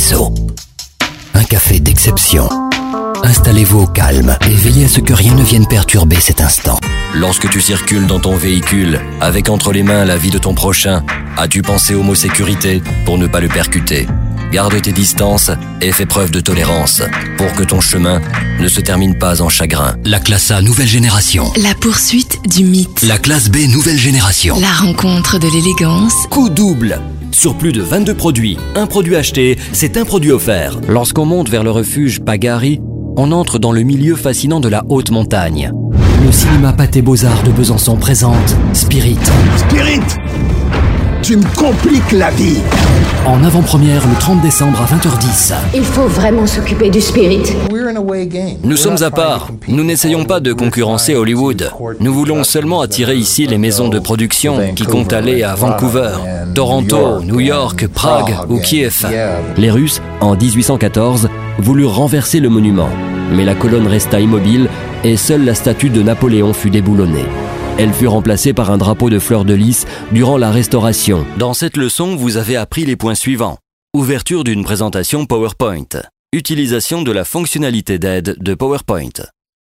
Espresso. Un café d'exception. Installez-vous au calme et veillez à ce que rien ne vienne perturber cet instant. Lorsque tu circules dans ton véhicule, avec entre les mains la vie de ton prochain, as-tu pensé au mot sécurité pour ne pas le percuter ? Garde tes distances et fais preuve de tolérance pour que ton chemin ne se termine pas en chagrin. La classe A nouvelle génération. La poursuite du mythe. La classe B nouvelle génération. La rencontre de l'élégance. Coup double. Sur plus de 22 produits, un produit acheté, c'est un produit offert. Lorsqu'on monte vers le refuge Pagari, on entre dans le milieu fascinant de la haute montagne. Le cinéma Pathé Beaux-Arts de Besançon présente Spirit. Spirit, tu me compliques la vie. En avant-première le 30 décembre à 20h10. Il faut vraiment s'occuper du Spirit. Nous sommes à part. Nous n'essayons pas de concurrencer Hollywood. Nous voulons seulement attirer ici les maisons de production qui comptent aller à Vancouver, Toronto, New York, Prague ou Kiev. Les Russes, en 1814, voulurent renverser le monument. Mais la colonne resta immobile et seule la statue de Napoléon fut déboulonnée. Elle fut remplacée par un drapeau de fleurs de lys durant la Restauration. Dans cette leçon, vous avez appris les points suivants. Ouverture d'une présentation PowerPoint. Utilisation de la fonctionnalité d'aide de PowerPoint.